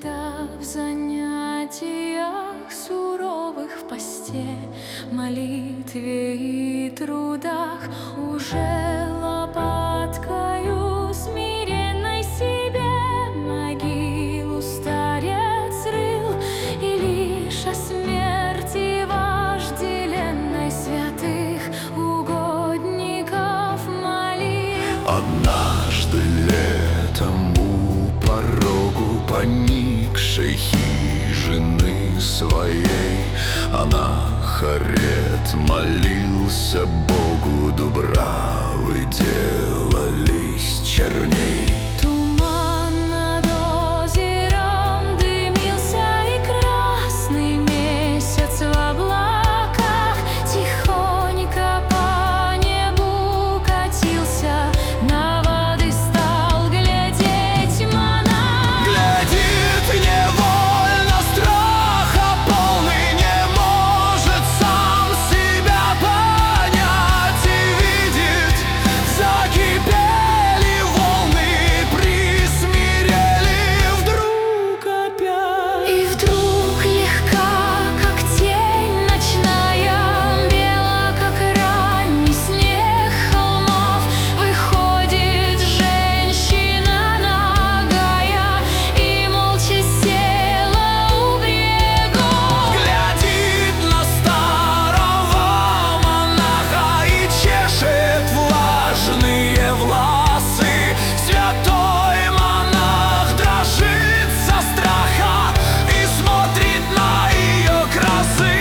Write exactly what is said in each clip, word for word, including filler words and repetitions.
Когда в занятиях суровых в посте, молитве и трудах уже лопаткою смиренной себе могилу старец рыл, и лишь о смерти вожделенной святых угодников молил. Однажды летом у порогу поникшей хижины своей Анахарет молился Богу, дубравы делались черней. Туман над озером дымился, и красный месяц в облаках тихонько по небу катился, на воды стал глядеть монах. Глядит невольно, страха полный, не может сам себя понять, и видит, закипели волны, присмирели вдруг опять. И вдруг легка, как тень ночная, бела, как ранний снег холмов, выходит женщина нагая и молча села у берегов. Глядит на старого монаха и чешет влажные власы. Святой монах дрожит со страха и смотрит на ее красы.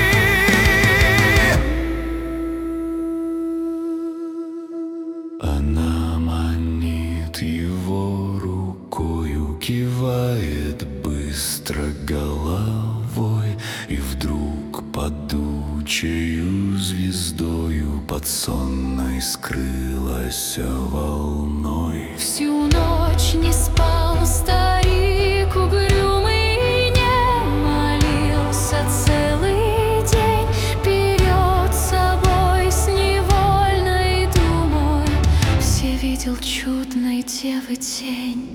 Она манит его рукою, кивает быстро головой, и вдруг падучею звездою под сонной скрылась волной. Всю ночь не спал старик угрюмый и не молился целый день, перед собой с невольной думой все видел чудной девы тень.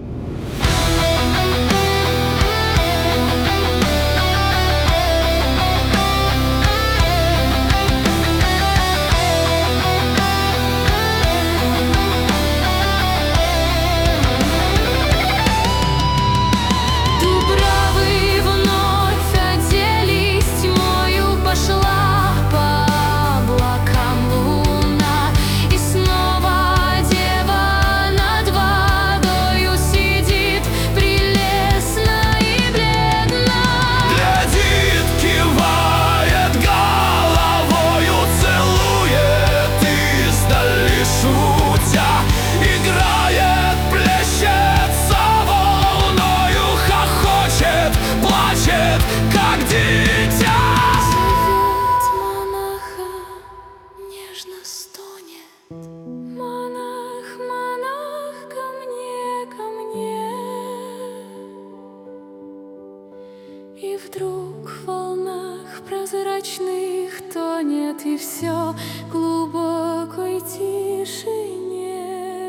Дубравы вновь оделись, тьмою пошла по облакам луна, и снова дева над водою сидит, прелестна и бледна. Глядит, кивает головою, целует издали шутя, играет, плещется волною, хохочет, плачет, как дитя. Зовет монаха, нежно стонет: монах, монах, ко мне, ко мне. И вдруг в волнах прозрачных тонет, и все в глубокой тишине.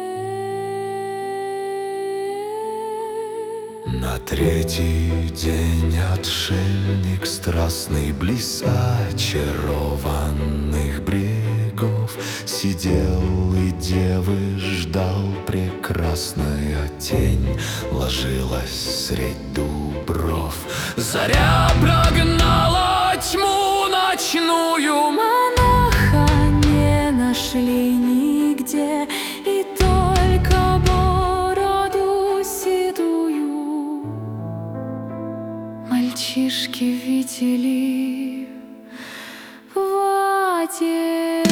На третий день отшельник страстный близ очарованных брегов сидел и девы ждал. Прекрасная тень ложилась средь дубров. Заря прогнала тьму ночную. Монаха не нашли нигде, и только бороду седую мальчишки видели в воде.